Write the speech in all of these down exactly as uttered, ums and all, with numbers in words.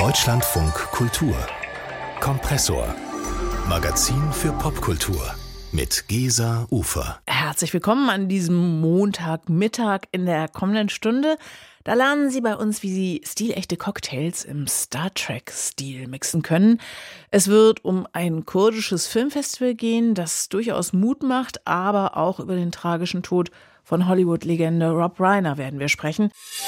Deutschlandfunk Kultur Kompressor. Magazin für Popkultur mit Gesa Ufer. Herzlich willkommen an diesem Montagmittag. In der kommenden Stunde, da lernen Sie bei uns, wie Sie stilechte Cocktails im Star Trek-Stil mixen können. Es wird um ein kurdisches Filmfestival gehen, das durchaus Mut macht, aber auch über den tragischen Tod von Hollywood-Legende Rob Reiner werden wir sprechen.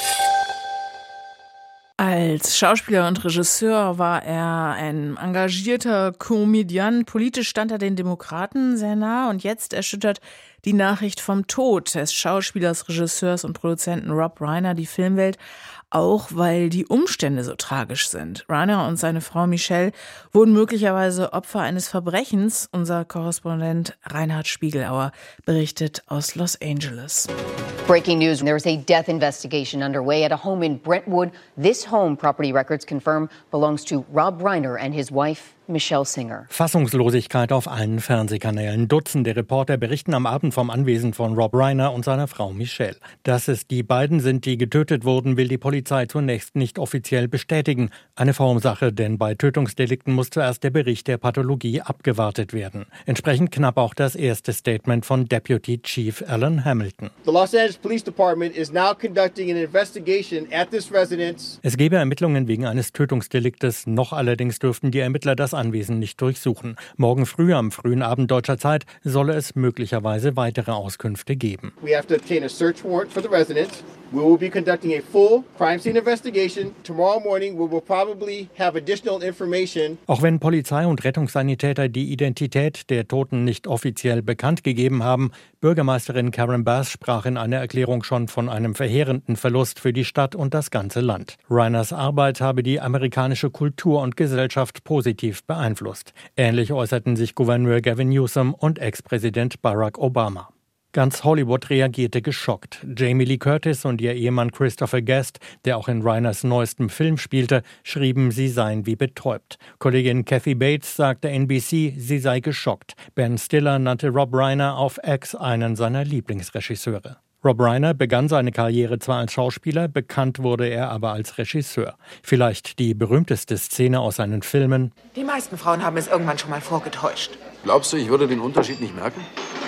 Als Schauspieler und Regisseur war er ein engagierter Komödiant. Politisch stand er den Demokraten sehr nah und jetzt erschüttert die Nachricht vom Tod des Schauspielers, Regisseurs und Produzenten Rob Reiner die Filmwelt, auch weil die Umstände so tragisch sind. Reiner und seine Frau Michelle wurden möglicherweise Opfer eines Verbrechens. Unser Korrespondent Reinhard Spiegelauer berichtet aus Los Angeles. Breaking news, there is a death investigation underway at a home in Brentwood. This home, property records confirm, belongs to Rob Reiner and his wife Michelle Singer. Fassungslosigkeit auf allen Fernsehkanälen. Dutzende Reporter berichten am Abend vom Anwesen von Rob Reiner und seiner Frau Michelle. Dass es die beiden sind, die getötet wurden, will die Polizei zunächst nicht offiziell bestätigen. Eine Formsache, denn bei Tötungsdelikten muss zuerst der Bericht der Pathologie abgewartet werden. Entsprechend knapp auch das erste Statement von Deputy Chief Alan Hamilton. The Los Angeles Police Department is now conducting an investigation at this residence. Es gebe Ermittlungen wegen eines Tötungsdeliktes. Noch allerdings dürften die Ermittler das Anwesen nicht durchsuchen. Morgen früh, am frühen Abend deutscher Zeit, solle es möglicherweise weitere Auskünfte geben. We have to obtain a search warrant for the residence. We will be conducting a full crime scene investigation. Tomorrow morning we will probably have additional information. Auch wenn Polizei und Rettungssanitäter die Identität der Toten nicht offiziell bekannt gegeben haben, Bürgermeisterin Karen Bass sprach in einer Erklärung schon von einem verheerenden Verlust für die Stadt und das ganze Land. Reiners Arbeit habe die amerikanische Kultur und Gesellschaft positiv beeinflusst. Ähnlich äußerten sich Gouverneur Gavin Newsom und Ex-Präsident Barack Obama. Ganz Hollywood reagierte geschockt. Jamie Lee Curtis und ihr Ehemann Christopher Guest, der auch in Reiners neuestem Film spielte, schrieben, sie seien wie betäubt. Kollegin Kathy Bates sagte N B C, sie sei geschockt. Ben Stiller nannte Rob Reiner auf X einen seiner Lieblingsregisseure. Rob Reiner begann seine Karriere zwar als Schauspieler, bekannt wurde er aber als Regisseur. Vielleicht die berühmteste Szene aus seinen Filmen. Die meisten Frauen haben es irgendwann schon mal vorgetäuscht. Glaubst du, ich würde den Unterschied nicht merken?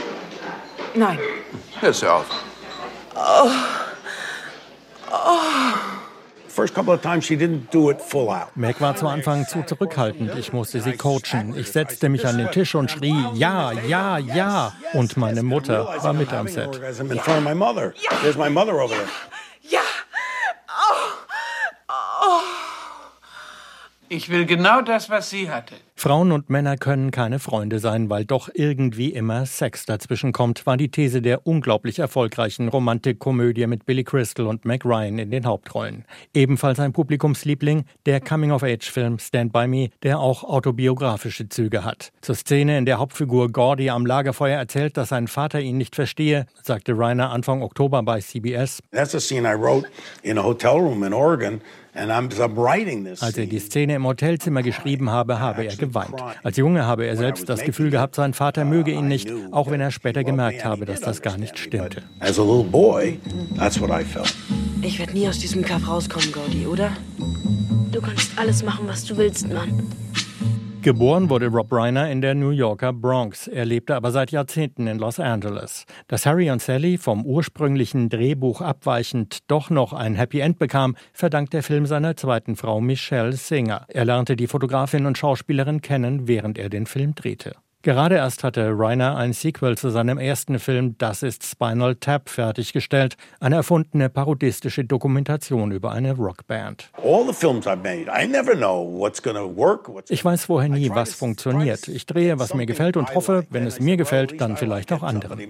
Nein. Hör's ja auf. Oh. Oh. First couple of times she didn't do it full out. Meg war zu Anfang zu zurückhaltend. Ich musste sie coachen. Ich setzte mich an den Tisch und schrie, ja, ja, ja. Und meine Mutter war mit am Set. In front of my mother. There's my mother over there. Ja. Oh. Oh. Ich will genau das, was sie hatte. Frauen und Männer können keine Freunde sein, weil doch irgendwie immer Sex dazwischen kommt, war die These der unglaublich erfolgreichen Romantikkomödie mit Billy Crystal und Meg Ryan in den Hauptrollen. Ebenfalls ein Publikumsliebling, der Coming-of-Age-Film Stand By Me, der auch autobiografische Züge hat. Zur Szene, in der Hauptfigur Gordy am Lagerfeuer erzählt, dass sein Vater ihn nicht verstehe, sagte Reiner Anfang Oktober bei C B S. That's a scene I wrote in a hotel room in Oregon. Als er die Szene im Hotelzimmer geschrieben habe, habe er geweint. Als Junge habe er selbst das Gefühl gehabt, sein Vater möge ihn nicht, auch wenn er später gemerkt habe, dass das gar nicht stimmte. Ich werde nie aus diesem Kaff rauskommen, Gordy, oder? Du kannst alles machen, was du willst, Mann. Geboren wurde Rob Reiner in der New Yorker Bronx. Er lebte aber seit Jahrzehnten in Los Angeles. Dass Harry und Sally vom ursprünglichen Drehbuch abweichend doch noch ein Happy End bekam, verdankt der Film seiner zweiten Frau Michelle Singer. Er lernte die Fotografin und Schauspielerin kennen, während er den Film drehte. Gerade erst hatte Reiner ein Sequel zu seinem ersten Film Das ist Spinal Tap fertiggestellt, eine erfundene parodistische Dokumentation über eine Rockband. Ich weiß vorher nie, was funktioniert. Ich drehe, was mir gefällt und hoffe, wenn es mir gefällt, dann vielleicht auch anderen.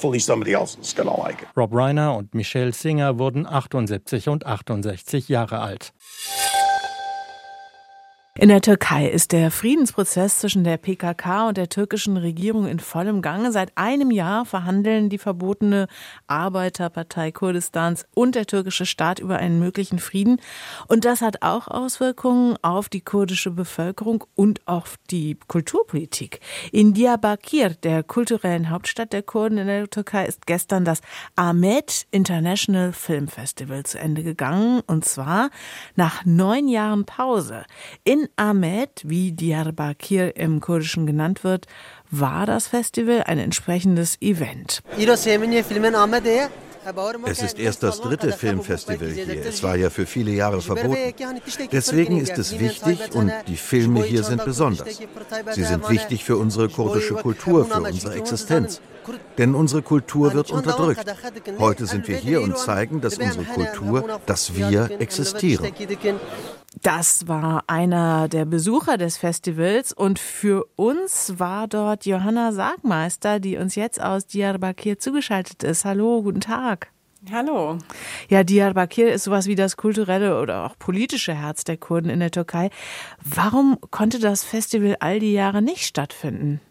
Rob Reiner und Michelle Singer wurden achtundsiebzig und achtundsechzig Jahre alt. In der Türkei ist der Friedensprozess zwischen der P K K und der türkischen Regierung in vollem Gange. Seit einem Jahr verhandeln die verbotene Arbeiterpartei Kurdistans und der türkische Staat über einen möglichen Frieden. Und das hat auch Auswirkungen auf die kurdische Bevölkerung und auf die Kulturpolitik. In Diyarbakir, der kulturellen Hauptstadt der Kurden in der Türkei, ist gestern das Ahmet International Film Festival zu Ende gegangen. Und zwar nach neun Jahren Pause. In Ahmet, wie Diyarbakir im Kurdischen genannt wird, war das Festival ein entsprechendes Event. Es ist erst das dritte Filmfestival hier. Es war ja für viele Jahre verboten. Deswegen ist es wichtig und die Filme hier sind besonders. Sie sind wichtig für unsere kurdische Kultur, für unsere Existenz. Denn unsere Kultur wird unterdrückt. Heute sind wir hier und zeigen, dass unsere Kultur, dass wir existieren. Das war einer der Besucher des Festivals und für uns war dort Johanna Sargmeister, die uns jetzt aus Diyarbakir zugeschaltet ist. Hallo, guten Tag. Hallo. Ja, Diyarbakir ist sowas wie das kulturelle oder auch politische Herz der Kurden in der Türkei. Warum konnte das Festival all die Jahre nicht stattfinden?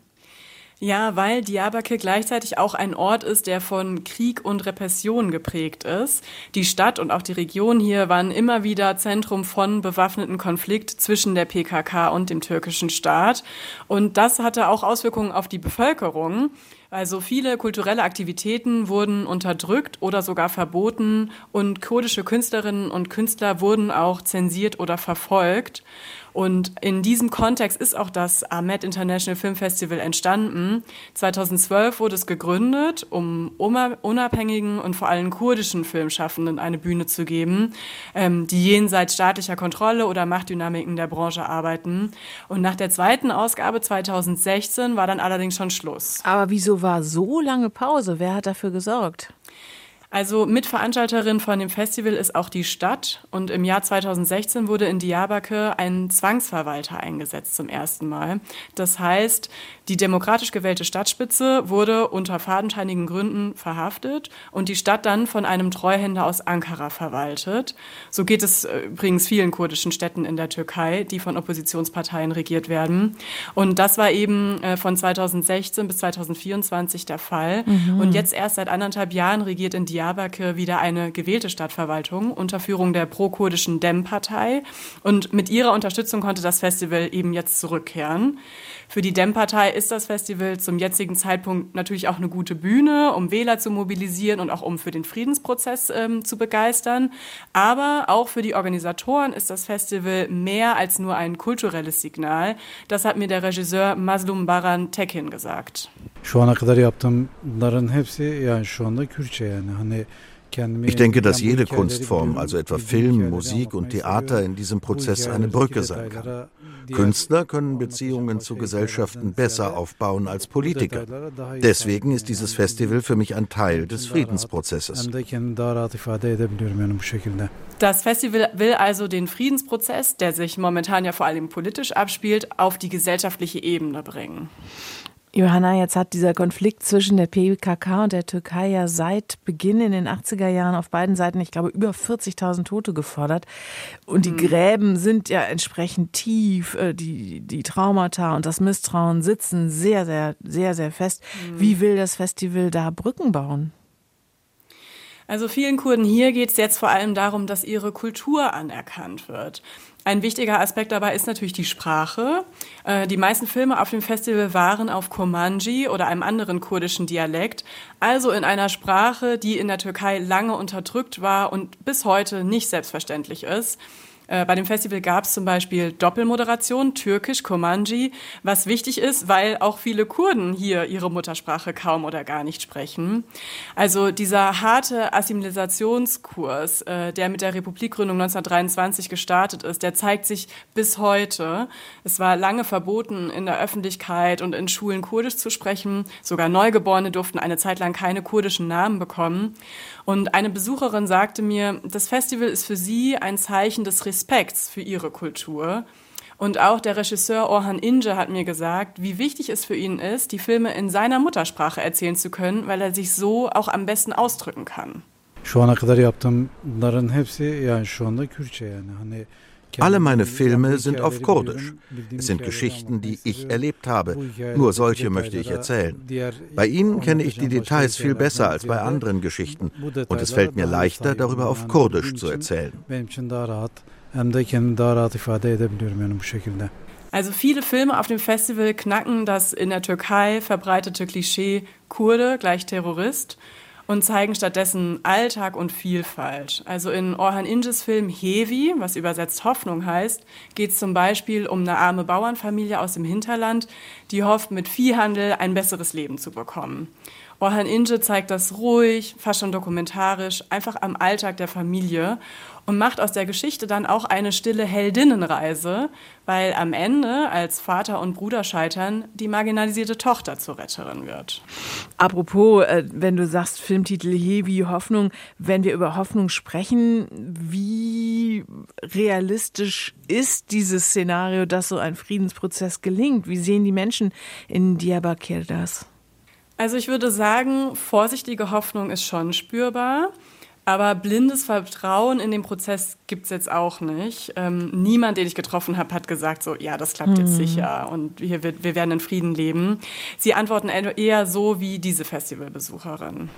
Ja, weil Diyarbakir gleichzeitig auch ein Ort ist, der von Krieg und Repression geprägt ist. Die Stadt und auch die Region hier waren immer wieder Zentrum von bewaffneten Konflikt zwischen der P K K und dem türkischen Staat. Und das hatte auch Auswirkungen auf die Bevölkerung. Also viele kulturelle Aktivitäten wurden unterdrückt oder sogar verboten und kurdische Künstlerinnen und Künstler wurden auch zensiert oder verfolgt. Und in diesem Kontext ist auch das Ahmet International Film Festival entstanden. zweitausendzwölf wurde es gegründet, um unabhängigen und vor allem kurdischen Filmschaffenden eine Bühne zu geben, die jenseits staatlicher Kontrolle oder Machtdynamiken der Branche arbeiten. Und nach der zweiten Ausgabe zweitausendsechzehn war dann allerdings schon Schluss. Aber wieso war so lange Pause? Wer hat dafür gesorgt? Also Mitveranstalterin von dem Festival ist auch die Stadt und im Jahr zweitausendsechzehn wurde in Diyarbakir ein Zwangsverwalter eingesetzt zum ersten Mal. Das heißt, die demokratisch gewählte Stadtspitze wurde unter fadenscheinigen Gründen verhaftet und die Stadt dann von einem Treuhänder aus Ankara verwaltet. So geht es übrigens vielen kurdischen Städten in der Türkei, die von Oppositionsparteien regiert werden. Und das war eben von zweitausendsechzehn bis zweitausendvierundzwanzig der Fall. Mhm. Und jetzt erst seit anderthalb Jahren regiert in Diyarbakir Diyarbakir wieder eine gewählte Stadtverwaltung unter Führung der pro-kurdischen Dem-Partei. Und mit ihrer Unterstützung konnte das Festival eben jetzt zurückkehren. Für die Dem-Partei ist das Festival zum jetzigen Zeitpunkt natürlich auch eine gute Bühne, um Wähler zu mobilisieren und auch um für den Friedensprozess ähm, zu begeistern. Aber auch für die Organisatoren ist das Festival mehr als nur ein kulturelles Signal. Das hat mir der Regisseur Mazlum Baran Tekin gesagt. Şu ana kadar yaptığımların hepsi yani şu anda Kürtçe yani hani Ich denke, dass jede Kunstform, also etwa Film, Musik und Theater, in diesem Prozess eine Brücke sein kann. Künstler können Beziehungen zu Gesellschaften besser aufbauen als Politiker. Deswegen ist dieses Festival für mich ein Teil des Friedensprozesses. Das Festival will also den Friedensprozess, der sich momentan ja vor allem politisch abspielt, auf die gesellschaftliche Ebene bringen. Johanna, jetzt hat dieser Konflikt zwischen der P K K und der Türkei ja seit Beginn in den achtziger Jahren auf beiden Seiten, ich glaube, über vierzigtausend Tote gefordert. Und die mhm. Gräben sind ja entsprechend tief. Die, die Traumata und das Misstrauen sitzen sehr, sehr, sehr, sehr fest. Mhm. Wie will das Festival da Brücken bauen? Also vielen Kurden hier geht es jetzt vor allem darum, dass ihre Kultur anerkannt wird. Ein wichtiger Aspekt dabei ist natürlich die Sprache. Die meisten Filme auf dem Festival waren auf Kurmanji oder einem anderen kurdischen Dialekt, also in einer Sprache, die in der Türkei lange unterdrückt war und bis heute nicht selbstverständlich ist. Bei dem Festival gab es zum Beispiel Doppelmoderation, Türkisch, Kurmanji, was wichtig ist, weil auch viele Kurden hier ihre Muttersprache kaum oder gar nicht sprechen. Also dieser harte Assimilationskurs, der mit der Republikgründung neunzehnhundertdreiundzwanzig gestartet ist, der zeigt sich bis heute. Es war lange verboten, in der Öffentlichkeit und in Schulen Kurdisch zu sprechen. Sogar Neugeborene durften eine Zeit lang keine kurdischen Namen bekommen. Und eine Besucherin sagte mir, das Festival ist für sie ein Zeichen des Respekts für ihre Kultur. Und auch der Regisseur Orhan Ince hat mir gesagt, wie wichtig es für ihn ist, die Filme in seiner Muttersprache erzählen zu können, weil er sich so auch am besten ausdrücken kann. Şu ana kadar yaptığımların hepsi yani şu anda Kürtçe yani hani Alle meine Filme sind auf Kurdisch. Es sind Geschichten, die ich erlebt habe. Nur solche möchte ich erzählen. Bei ihnen kenne ich die Details viel besser als bei anderen Geschichten. Und es fällt mir leichter, darüber auf Kurdisch zu erzählen. Also viele Filme auf dem Festival knacken das in der Türkei verbreitete Klischee Kurde gleich Terrorist und zeigen stattdessen Alltag und Vielfalt. Also in Orhan Inces Film Hevi, was übersetzt Hoffnung heißt, geht es zum Beispiel um eine arme Bauernfamilie aus dem Hinterland, die hofft, mit Viehhandel ein besseres Leben zu bekommen. Orhan Ince zeigt das ruhig, fast schon dokumentarisch, einfach am Alltag der Familie und macht aus der Geschichte dann auch eine stille Heldinnenreise, weil am Ende, als Vater und Bruder scheitern, die marginalisierte Tochter zur Retterin wird. Apropos, äh, wenn du sagst Filmtitel Hevi, Hoffnung, wenn wir über Hoffnung sprechen, wie realistisch ist dieses Szenario, dass so ein Friedensprozess gelingt? Wie sehen die Menschen in Diyarbakir das? Also ich würde sagen, vorsichtige Hoffnung ist schon spürbar, aber blindes Vertrauen in den Prozess gibt es jetzt auch nicht. Ähm, niemand, den ich getroffen habe, hat gesagt so, ja, das klappt jetzt sicher und wir, wir werden in Frieden leben. Sie antworten eher so wie diese Festivalbesucherin.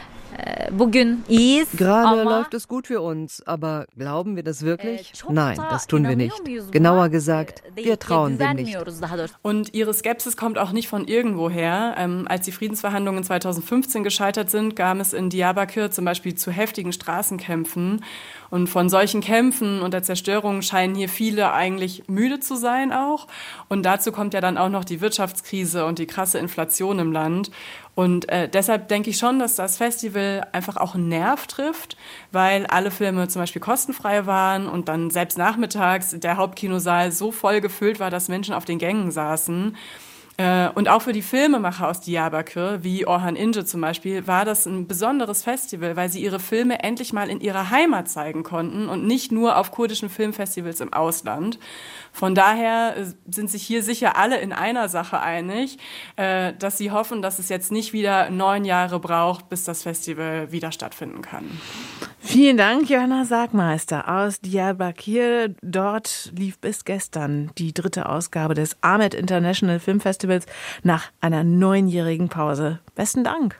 Gerade läuft es gut für uns, aber glauben wir das wirklich? Nein, das tun wir nicht. Genauer gesagt, wir trauen dem nicht. Und ihre Skepsis kommt auch nicht von irgendwoher. Ähm, als die Friedensverhandlungen zweitausendfünfzehn gescheitert sind, kam es in Diyarbakir zum Beispiel zu heftigen Straßenkämpfen. Und von solchen Kämpfen und der Zerstörung scheinen hier viele eigentlich müde zu sein auch. Und dazu kommt ja dann auch noch die Wirtschaftskrise und die krasse Inflation im Land. Und äh, deshalb denke ich schon, dass das Festival einfach auch einen Nerv trifft, weil alle Filme zum Beispiel kostenfrei waren und dann selbst nachmittags der Hauptkinosaal so voll gefüllt war, dass Menschen auf den Gängen saßen. Äh, und auch für die Filmemacher aus Diyarbakir, wie Orhan Ince zum Beispiel, war das ein besonderes Festival, weil sie ihre Filme endlich mal in ihrer Heimat zeigen konnten und nicht nur auf kurdischen Filmfestivals im Ausland. Von daher sind sich hier sicher alle in einer Sache einig, äh, dass sie hoffen, dass es jetzt nicht wieder neun Jahre braucht, bis das Festival wieder stattfinden kann. Vielen Dank, Johanna Sargmeister aus Diyarbakir. Dort lief bis gestern die dritte Ausgabe des Ahmet International Film Festivals nach einer neunjährigen Pause. Besten Dank.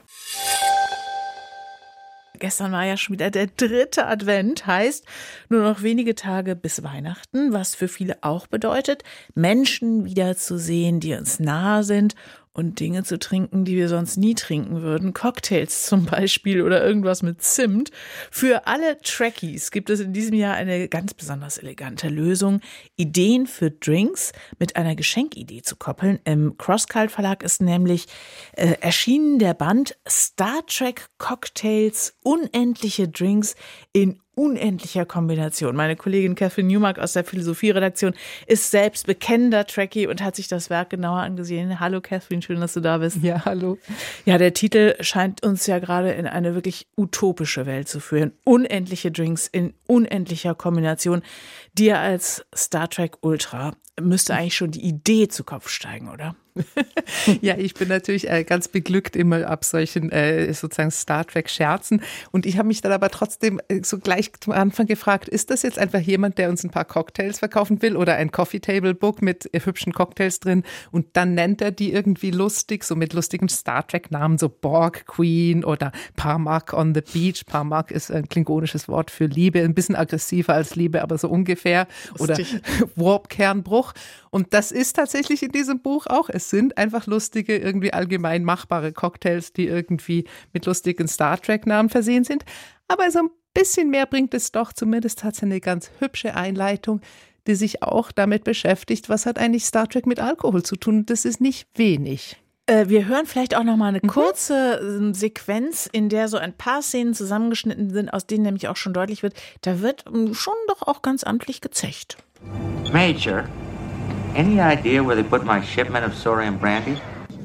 Gestern war ja schon wieder der dritte Advent, heißt nur noch wenige Tage bis Weihnachten, was für viele auch bedeutet, Menschen wiederzusehen, die uns nahe sind und Dinge zu trinken, die wir sonst nie trinken würden. Cocktails zum Beispiel oder irgendwas mit Zimt. Für alle Trekkies gibt es in diesem Jahr eine ganz besonders elegante Lösung, Ideen für Drinks mit einer Geschenkidee zu koppeln. Im Crosscult Verlag ist nämlich äh, erschienen der Band Star Trek Cocktails, unendliche Drinks in unendlicher Kombination. Meine Kollegin Catherine Newmark aus der Philosophie-Redaktion ist selbst bekennender Trekkie und hat sich das Werk genauer angesehen. Hallo Catherine, schön, dass du da bist. Ja, hallo. Ja, der Titel scheint uns ja gerade in eine wirklich utopische Welt zu führen. Unendliche Drinks in unendlicher Kombination. Dir als Star Trek Ultra müsste eigentlich schon die Idee zu Kopf steigen, oder? Ja, ich bin natürlich äh, ganz beglückt immer ab solchen äh, sozusagen Star Trek Scherzen und ich habe mich dann aber trotzdem äh, so gleich zum Anfang gefragt, ist das jetzt einfach jemand, der uns ein paar Cocktails verkaufen will oder ein Coffee Table Book mit äh, hübschen Cocktails drin und dann nennt er die irgendwie lustig, so mit lustigen Star Trek Namen, so Borg Queen oder Parmak on the Beach. Parmak ist ein klingonisches Wort für Liebe, ein bisschen aggressiver als Liebe, aber so ungefähr. Lustig. Oder Warp Kernbruch. Und das ist tatsächlich in diesem Buch auch. Es sind einfach lustige, irgendwie allgemein machbare Cocktails, die irgendwie mit lustigen Star Trek-Namen versehen sind. Aber so ein bisschen mehr bringt es doch. Zumindest hat es eine ganz hübsche Einleitung, die sich auch damit beschäftigt, was hat eigentlich Star Trek mit Alkohol zu tun. Das ist nicht wenig. Wir hören vielleicht auch noch mal eine kurze mhm. Sequenz, in der so ein paar Szenen zusammengeschnitten sind, aus denen nämlich auch schon deutlich wird, da wird schon doch auch ganz amtlich gezecht. Major, any idea where they put my shipment of Saurian brandy?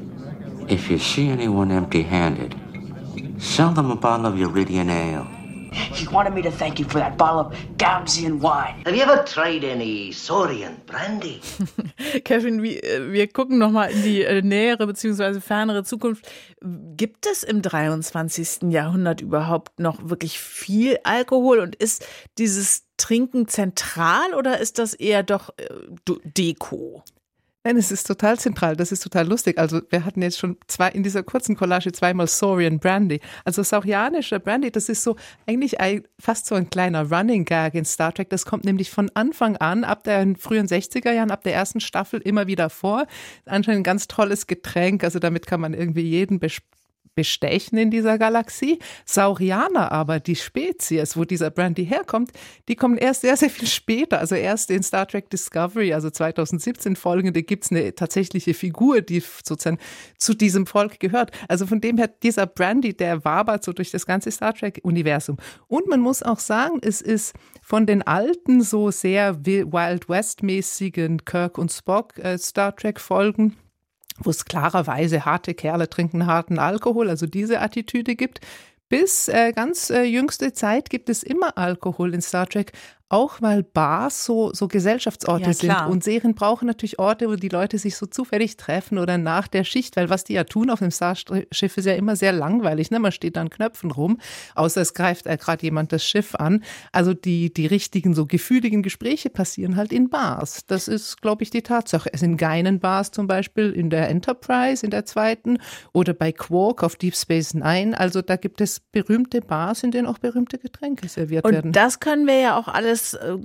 If you see anyone empty-handed, sell them a bottle of Uridian ale. He wanted me to thank you for that bottle of Gamsian wine. Have you ever tried any Saurian brandy? Kevin, wir, wir gucken noch mal in die äh, nähere bzw. fernere Zukunft. Gibt es im dreiundzwanzigsten Jahrhundert überhaupt noch wirklich viel Alkohol und ist dieses Trinken zentral oder ist das eher doch äh, Deko? Nein, es ist total zentral, das ist total lustig. Also wir hatten jetzt schon zwei in dieser kurzen Collage zweimal Saurian Brandy. Also saurianischer Brandy, das ist so eigentlich ein, fast so ein kleiner Running Gag in Star Trek. Das kommt nämlich von Anfang an, ab den frühen sechziger Jahren, ab der ersten Staffel immer wieder vor. Anscheinend ein ganz tolles Getränk, also damit kann man irgendwie jeden besprechen. bestechen in dieser Galaxie. Saurianer aber, die Spezies, wo dieser Brandy herkommt, die kommen erst sehr, sehr viel später. Also erst in Star Trek Discovery, also zweitausendsiebzehn folgende, gibt es eine tatsächliche Figur, die sozusagen zu diesem Volk gehört. Also von dem her, dieser Brandy, der wabert so durch das ganze Star Trek-Universum. Und man muss auch sagen, es ist von den alten, so sehr Wild West-mäßigen Kirk und Spock äh, Star Trek-Folgen, wo es klarerweise harte Kerle trinken harten Alkohol, also diese Attitüde gibt. Bis äh, ganz äh, jüngste Zeit gibt es immer Alkohol in Star Trek, auch weil Bars so, so Gesellschaftsorte ja, sind. Und Serien brauchen natürlich Orte, wo die Leute sich so zufällig treffen oder nach der Schicht, weil was die ja tun auf dem Starschiff ist ja immer sehr langweilig. Ne? Man steht an Knöpfen rum, außer es greift äh, gerade jemand das Schiff an. Also die, die richtigen, so gefühligen Gespräche passieren halt in Bars. Das ist, glaube ich, die Tatsache. Es sind geinen Bars zum Beispiel in der Enterprise, in der zweiten, oder bei Quark auf Deep Space Nine. Also da gibt es berühmte Bars, in denen auch berühmte Getränke serviert Und werden. Und das können wir ja auch alles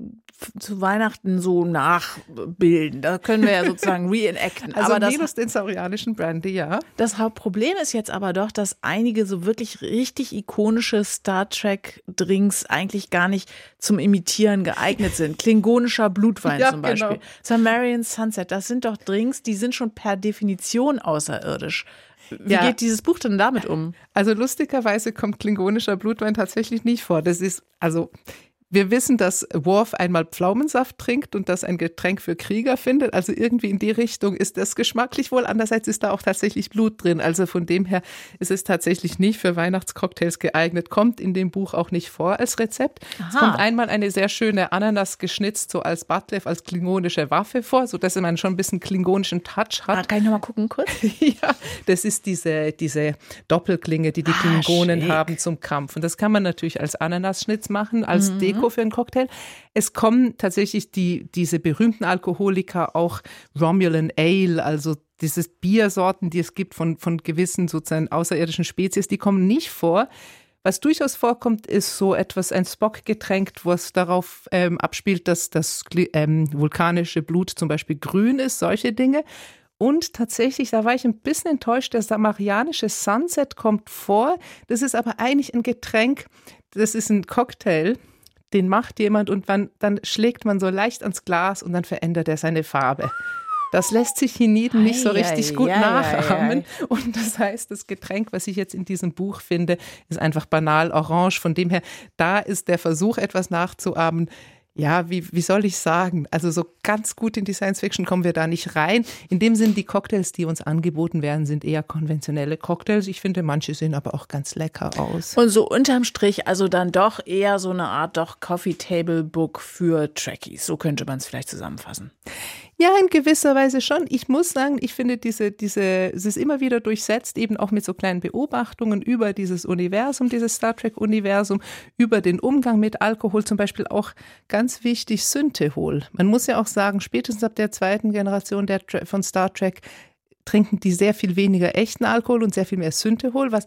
zu Weihnachten so nachbilden. Da können wir ja sozusagen reenacten. Also aber das, minus den saurianischen Brandy, ja. Das Hauptproblem ist jetzt aber doch, dass einige so wirklich richtig ikonische Star Trek-Drinks eigentlich gar nicht zum Imitieren geeignet sind. Klingonischer Blutwein ja, zum Beispiel. Genau. Sumerian Sunset, das sind doch Drinks, die sind schon per Definition außerirdisch. Wie ja. geht dieses Buch denn damit um? Also lustigerweise kommt klingonischer Blutwein tatsächlich nicht vor. Das ist, also wir wissen, dass Worf einmal Pflaumensaft trinkt und das ein Getränk für Krieger findet. Also irgendwie in die Richtung ist das geschmacklich wohl. Andererseits ist da auch tatsächlich Blut drin. Also von dem her ist es tatsächlich nicht für Weihnachtscocktails geeignet. Kommt in dem Buch auch nicht vor als Rezept. Aha. Es kommt einmal eine sehr schöne Ananas geschnitzt, so als Batlev, als klingonische Waffe vor, sodass man schon ein bisschen klingonischen Touch hat. Ah, kann ich nochmal gucken kurz? Ja, das ist diese, diese Doppelklinge, die die ah, Klingonen schick. haben zum Kampf. Und das kann man natürlich als Ananasschnitz machen, als mhm. Deko für einen Cocktail. Es kommen tatsächlich die, diese berühmten Alkoholiker, auch Romulan Ale, also diese Biersorten, die es gibt von, von gewissen sozusagen außerirdischen Spezies, die kommen nicht vor. Was durchaus vorkommt, ist so etwas, ein Spock-Getränk, was darauf ähm, abspielt, dass das ähm, vulkanische Blut zum Beispiel grün ist, solche Dinge. Und tatsächlich, da war ich ein bisschen enttäuscht, der samarianische Sunset kommt vor. Das ist aber eigentlich ein Getränk, das ist ein Cocktail, den macht jemand und man, dann schlägt man so leicht ans Glas und dann verändert er seine Farbe. Das lässt sich hienieden nicht so richtig ei, gut ei, nachahmen. Ei, ei. Und das heißt, das Getränk, was ich jetzt in diesem Buch finde, ist einfach banal orange. Von dem her, da ist der Versuch, etwas nachzuahmen. Ja, wie, wie soll ich sagen? Also so ganz gut in die Science-Fiction kommen wir da nicht rein. In dem Sinn, die Cocktails, die uns angeboten werden, sind eher konventionelle Cocktails. Ich finde, manche sehen aber auch ganz lecker aus. Und so unterm Strich, also dann doch eher so eine Art doch Coffee-Table-Book für Trekkies. So könnte man es vielleicht zusammenfassen. Ja, in gewisser Weise schon. Ich muss sagen, ich finde diese, diese, es ist immer wieder durchsetzt, eben auch mit so kleinen Beobachtungen über dieses Universum, dieses Star Trek-Universum, über den Umgang mit Alkohol, zum Beispiel auch ganz wichtig Synthehol. Man muss ja auch sagen, spätestens ab der zweiten Generation der, von Star Trek trinken die sehr viel weniger echten Alkohol und sehr viel mehr Synthehol, was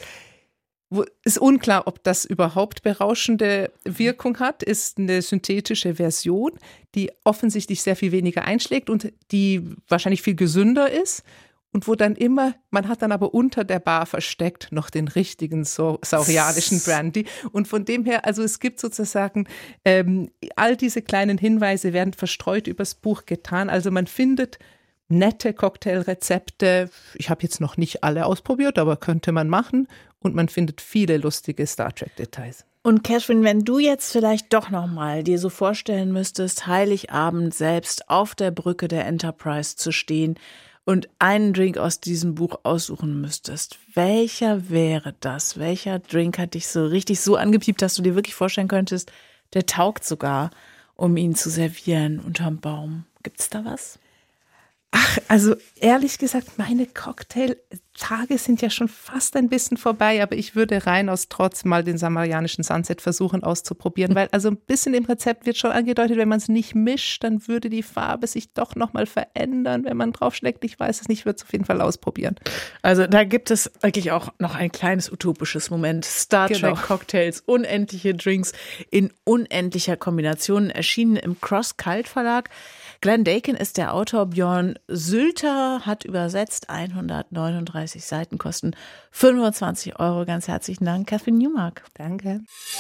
ist unklar, ob das überhaupt berauschende Wirkung hat, ist eine synthetische Version, die offensichtlich sehr viel weniger einschlägt und die wahrscheinlich viel gesünder ist und wo dann immer, man hat dann aber unter der Bar versteckt noch den richtigen so, saurianischen Brandy und von dem her, also es gibt sozusagen, ähm, all diese kleinen Hinweise werden verstreut übers Buch getan, also man findet nette Cocktailrezepte. Ich habe jetzt noch nicht alle ausprobiert, aber könnte man machen. Und man findet viele lustige Star Trek-Details. Und Catherine, wenn du jetzt vielleicht doch noch mal dir so vorstellen müsstest, Heiligabend selbst auf der Brücke der Enterprise zu stehen und einen Drink aus diesem Buch aussuchen müsstest, welcher wäre das? Welcher Drink hat dich so richtig so angepiept, dass du dir wirklich vorstellen könntest, der taugt sogar, um ihn zu servieren unterm Baum? Gibt's da was? Ach, also ehrlich gesagt, meine Cocktailtage sind ja schon fast ein bisschen vorbei, aber ich würde rein aus Trotz mal den samarianischen Sunset versuchen auszuprobieren, weil also ein bisschen im Rezept wird schon angedeutet, wenn man es nicht mischt, dann würde die Farbe sich doch nochmal verändern, wenn man drauf schlägt. Ich weiß es nicht, ich würde es auf jeden Fall ausprobieren. Also da gibt es wirklich auch noch ein kleines utopisches Moment. Star Trek Genau. Cocktails, unendliche Drinks in unendlicher Kombination, erschienen im Cross-Cult Verlag. Glenn Dakin ist der Autor, Björn Sülter hat übersetzt, hundertneununddreißig Seiten, kosten fünfundzwanzig Euro. Ganz herzlichen Dank, Catherine Newmark. Danke.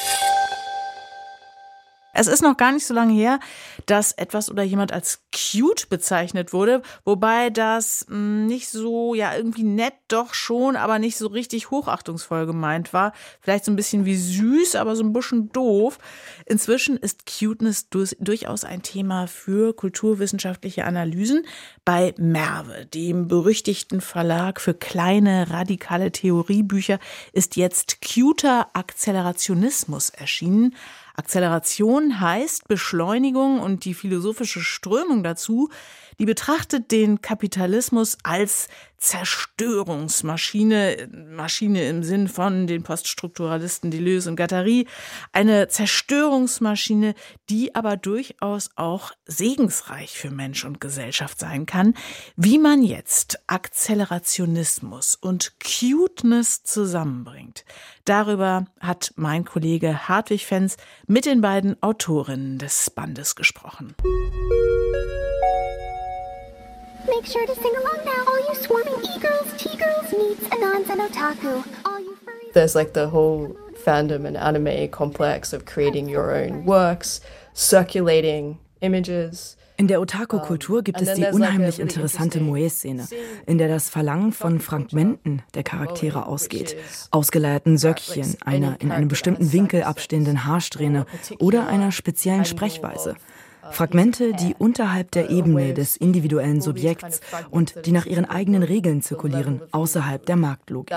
Es ist noch gar nicht so lange her, dass etwas oder jemand als cute bezeichnet wurde, wobei das mh, nicht so, ja irgendwie nett doch schon, aber nicht so richtig hochachtungsvoll gemeint war. Vielleicht so ein bisschen wie süß, aber so ein bisschen doof. Inzwischen ist Cuteness dus- durchaus ein Thema für kulturwissenschaftliche Analysen. Bei Merve, dem berüchtigten Verlag für kleine radikale Theoriebücher, ist jetzt Cuter Akzelerationismus erschienen. Akzeleration heißt Beschleunigung und die philosophische Strömung dazu, die betrachtet den Kapitalismus als Zerstörungsmaschine, Maschine im Sinn von den Poststrukturalisten Deleuze und Guattari, eine Zerstörungsmaschine, die aber durchaus auch segensreich für Mensch und Gesellschaft sein kann. Wie man jetzt Akzelerationismus und Cuteness zusammenbringt, darüber hat mein Kollege Hartwig Fenz mit den beiden Autorinnen des Bandes gesprochen. Make sure to sing along now, all you swarming e-girls, t-girls, neets, anons, and otaku. All you furries. There's like the whole fandom and anime complex of creating your own works, circulating images. In der Otaku-Kultur gibt es die unheimlich interessante Moe-Szene, in der das Verlangen von Fragmenten der Charaktere ausgeht. Ausgeleierten Söckchen, einer in einem bestimmten Winkel abstehenden Haarsträhne oder einer speziellen Sprechweise. Fragmente, die unterhalb der Ebene des individuellen Subjekts und die nach ihren eigenen Regeln zirkulieren, außerhalb der Marktlogik.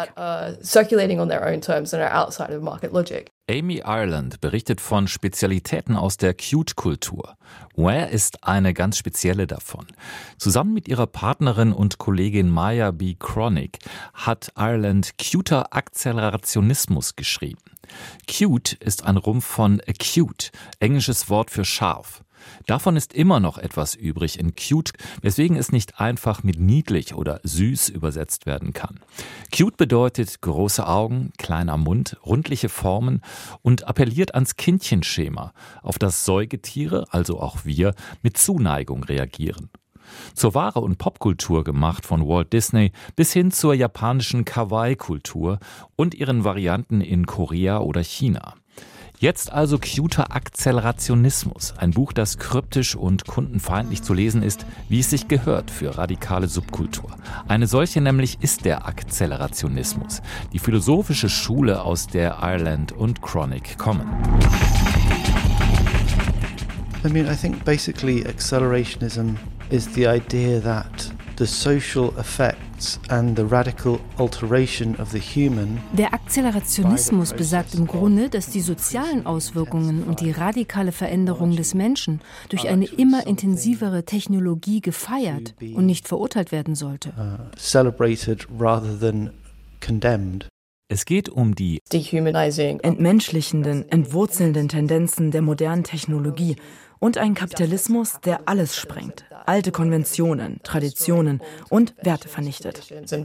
Amy Ireland berichtet von Spezialitäten aus der Cute-Kultur. Where ist eine ganz spezielle davon. Zusammen mit ihrer Partnerin und Kollegin Maya B. Chronic hat Ireland Cuter Akzelerationismus geschrieben. Cute ist ein Rumpf von acute, englisches Wort für scharf. Davon ist immer noch etwas übrig in cute, weswegen es nicht einfach mit niedlich oder süß übersetzt werden kann. Cute bedeutet große Augen, kleiner Mund, rundliche Formen und appelliert ans Kindchenschema, auf das Säugetiere, also auch wir, mit Zuneigung reagieren. Zur Ware- und Popkultur gemacht von Walt Disney bis hin zur japanischen Kawaii-Kultur und ihren Varianten in Korea oder China. Jetzt also Cuter Akzelerationismus, ein Buch, das kryptisch und kundenfeindlich zu lesen ist, wie es sich gehört für radikale Subkultur. Eine solche nämlich ist der Akzelerationismus, die philosophische Schule, aus der Ireland und Chronic kommen. I mean, I think basically accelerationism is the idea that the social effects and the radical alteration of the human. Der Akzelerationismus besagt im Grunde, dass die sozialen Auswirkungen und die radikale Veränderung des Menschen durch eine immer intensivere Technologie gefeiert und nicht verurteilt werden sollte. Uh, celebrated rather than condemned. Es geht um die entmenschlichenden, entwurzelnden Tendenzen der modernen Technologie und einen Kapitalismus, der alles sprengt. Alte Konventionen, Traditionen und Werte vernichtet.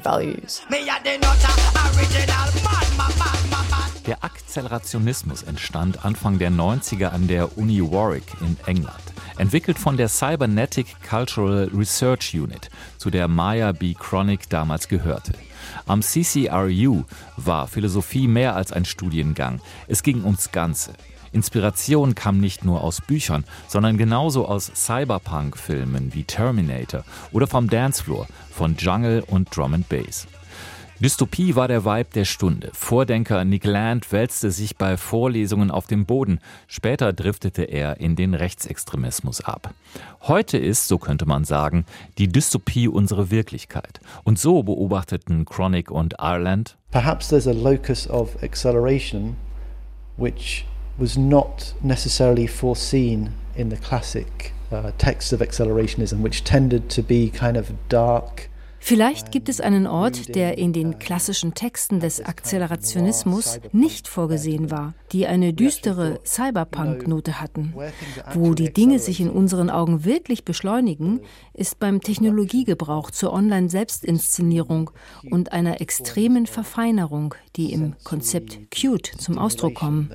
Der Akzelerationismus entstand Anfang der neunziger an der Uni Warwick in England. Entwickelt von der Cybernetic Cultural Research Unit, zu der Maya B. Chronic damals gehörte. Am C C R U war Philosophie mehr als ein Studiengang. Es ging ums Ganze. Inspiration kam nicht nur aus Büchern, sondern genauso aus Cyberpunk-Filmen wie Terminator oder vom Dancefloor von Jungle und Drum and Bass. Dystopie war der Vibe der Stunde. Vordenker Nick Land wälzte sich bei Vorlesungen auf dem Boden. Später driftete er in den Rechtsextremismus ab. Heute ist, so könnte man sagen, die Dystopie unsere Wirklichkeit. Und so beobachteten Chronic und Ireland: Perhaps there's a locus of acceleration which was not necessarily foreseen in the classic uh, texts of accelerationism, which tended to be kind of dark. Vielleicht gibt es einen Ort, der in den klassischen Texten des Akzelerationismus nicht vorgesehen war, die eine düstere Cyberpunk-Note hatten. Wo die Dinge sich in unseren Augen wirklich beschleunigen, ist beim Technologiegebrauch zur Online-Selbstinszenierung und einer extremen Verfeinerung, die im Konzept Cute zum Ausdruck kommen.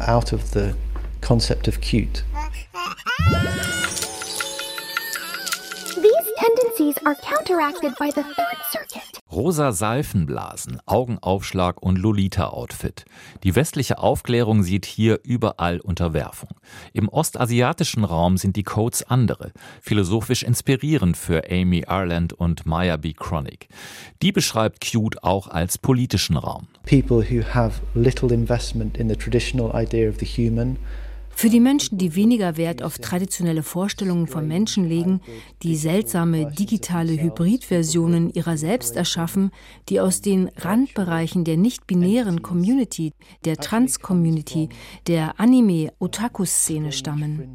Tendencies are counteracted by the third circuit. Rosa Seifenblasen, Augenaufschlag und Lolita-Outfit. Die westliche Aufklärung sieht hier überall Unterwerfung. Im ostasiatischen Raum sind die Codes andere, philosophisch inspirierend für Amy Ireland und Maya B. Kronig. Die beschreibt Cute auch als politischen Raum. People who have little investment in the traditional idea of the human. Für die Menschen, die weniger Wert auf traditionelle Vorstellungen von Menschen legen, die seltsame digitale Hybridversionen ihrer selbst erschaffen, die aus den Randbereichen der nicht-binären Community, der Trans-Community, der Anime-Otaku-Szene stammen.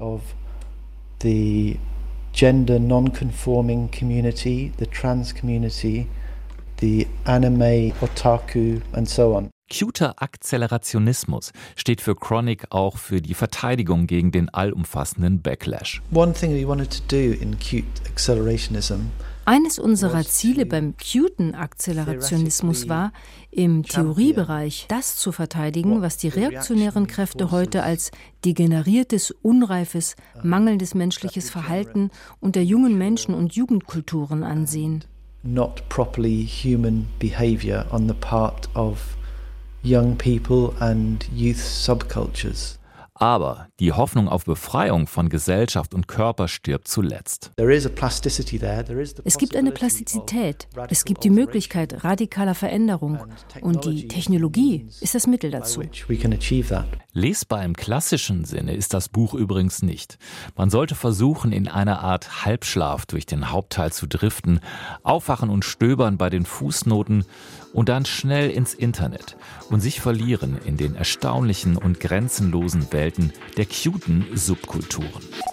The gender non-conforming community, the trans community, the anime, otaku and so on. Cuter Akzelerationismus steht für Kronig auch für die Verteidigung gegen den allumfassenden Backlash. One thing we wanted to do in cute accelerationism. Eines unserer Ziele beim cuten Akzelerationismus war, im Theoriebereich das zu verteidigen, was die reaktionären Kräfte heute als degeneriertes, unreifes, mangelndes menschliches Verhalten unter jungen Menschen und Jugendkulturen ansehen. Not properly human behavior on the part of young people and youth subcultures. Aber die Hoffnung auf Befreiung von Gesellschaft und Körper stirbt zuletzt. Es gibt eine Plastizität, es gibt die Möglichkeit radikaler Veränderung und die Technologie ist das Mittel dazu. Lesbar im klassischen Sinne ist das Buch übrigens nicht. Man sollte versuchen, in einer Art Halbschlaf durch den Hauptteil zu driften, aufwachen und stöbern bei den Fußnoten und dann schnell ins Internet und sich verlieren in den erstaunlichen und grenzenlosen Welten der cuten Subkulturen.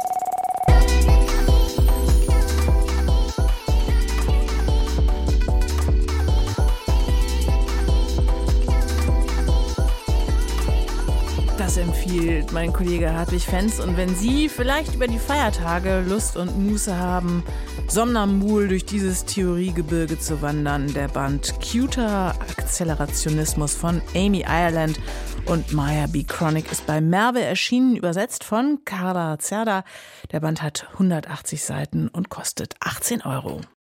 Das empfiehlt mein Kollege Hartwig Fenz. Und wenn Sie vielleicht über die Feiertage Lust und Muße haben, somnambul durch dieses Theoriegebirge zu wandern, der Band Cuter Akzelerationismus von Amy Ireland und Maya B. Kronig ist bei Merve erschienen, übersetzt von Carla Zerda. Der Band hat hundertachtzig Seiten und kostet achtzehn Euro.